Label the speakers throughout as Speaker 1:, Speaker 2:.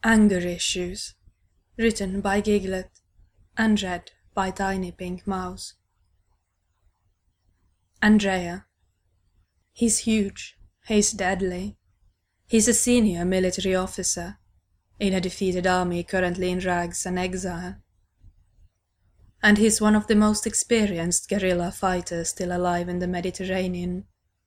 Speaker 1: Anger Issues, written by Giglet and read by Tiny Pink Mouse. Andrea. He's huge, he's deadly. He's a senior military officer, in a defeated army currently in rags and exile. And he's one of the most experienced guerrilla fighters still alive in the Mediterranean.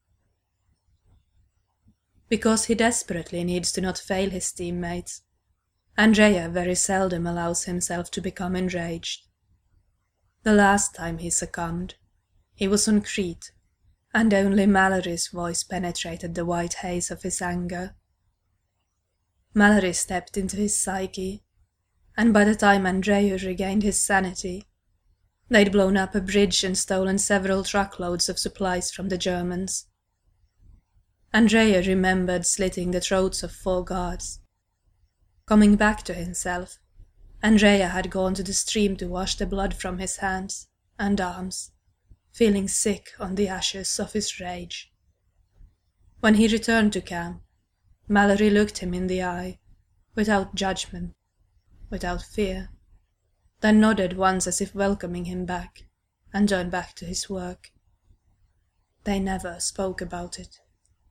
Speaker 1: Because he desperately needs to not fail his teammates, Andrea very seldom allows himself to become enraged. The last time he succumbed, he was on Crete, and only Mallory's voice penetrated the white haze of his anger. Mallory stepped into his psyche, and by the time Andrea regained his sanity, they'd blown up a bridge and stolen several truckloads of supplies from the Germans. Andrea remembered slitting the throats of 4 guards. Coming back to himself, Andrea had gone to the stream to wash the blood from his hands and arms, feeling sick on the ashes of his rage. When he returned to camp, Mallory looked him in the eye, without judgment, without fear, then nodded once as if welcoming him back, and turned back to his work. They never spoke about it.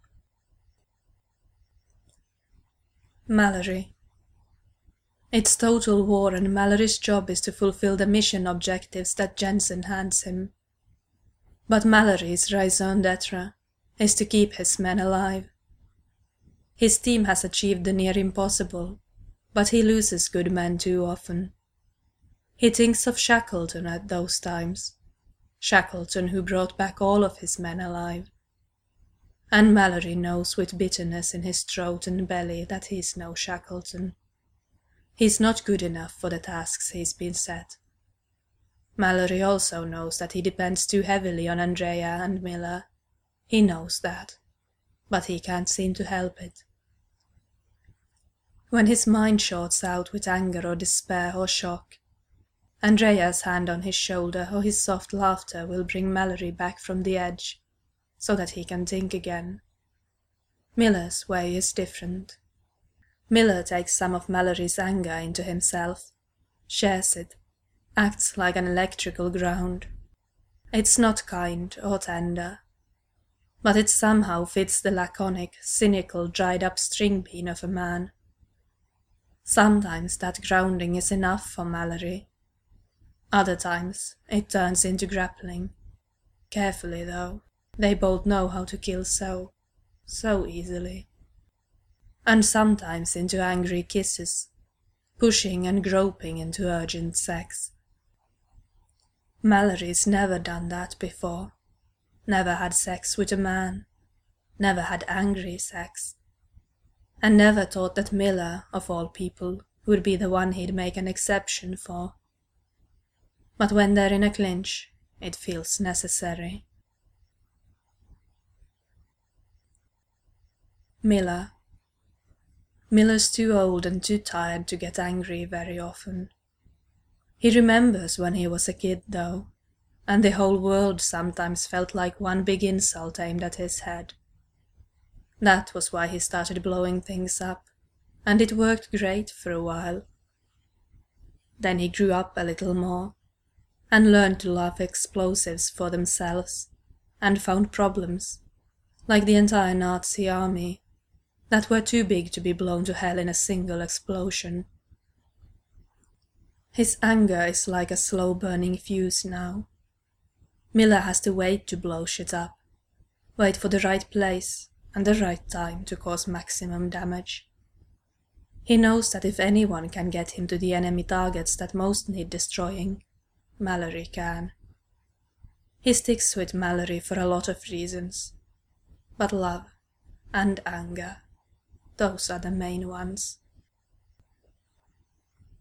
Speaker 1: Mallory. It's total war, and Mallory's job is to fulfill the mission objectives that Jensen hands him. But Mallory's raison d'etre is to keep his men alive. His team has achieved the near impossible, but he loses good men too often. He thinks of Shackleton at those times, Shackleton who brought back all of his men alive. And Mallory knows with bitterness in his throat and belly that he's no Shackleton. He's not good enough for the tasks he's been set. Mallory also knows that he depends too heavily on Andrea and Miller. He knows that, but he can't seem to help it. When his mind shorts out with anger or despair or shock, Andrea's hand on his shoulder or his soft laughter will bring Mallory back from the edge, so that he can think again. Miller's way is different. Miller takes some of Mallory's anger into himself, shares it, acts like an electrical ground. It's not kind or tender, but it somehow fits the laconic, cynical, dried-up string bean of a man. Sometimes that grounding is enough for Mallory. Other times it turns into grappling. Carefully, though. They both know how to kill so easily. And sometimes into angry kisses, pushing and groping into urgent sex. Mallory's never done that before, never had sex with a man, never had angry sex, and never thought that Miller, of all people, would be the one he'd make an exception for. But when they're in a clinch, it feels necessary. Miller. Miller's too old and too tired to get angry very often. He remembers when he was a kid, though, and the whole world sometimes felt like one big insult aimed at his head. That was why he started blowing things up, and it worked great for a while. Then he grew up a little more, and learned to love explosives for themselves, and found problems, like the entire Nazi army, that were too big to be blown to hell in a single explosion. His anger is like a slow-burning fuse now. Miller has to wait to blow shit up, wait for the right place and the right time to cause maximum damage. He knows that if anyone can get him to the enemy targets that most need destroying, Mallory can. He sticks with Mallory for a lot of reasons, but love and anger, those are the main ones.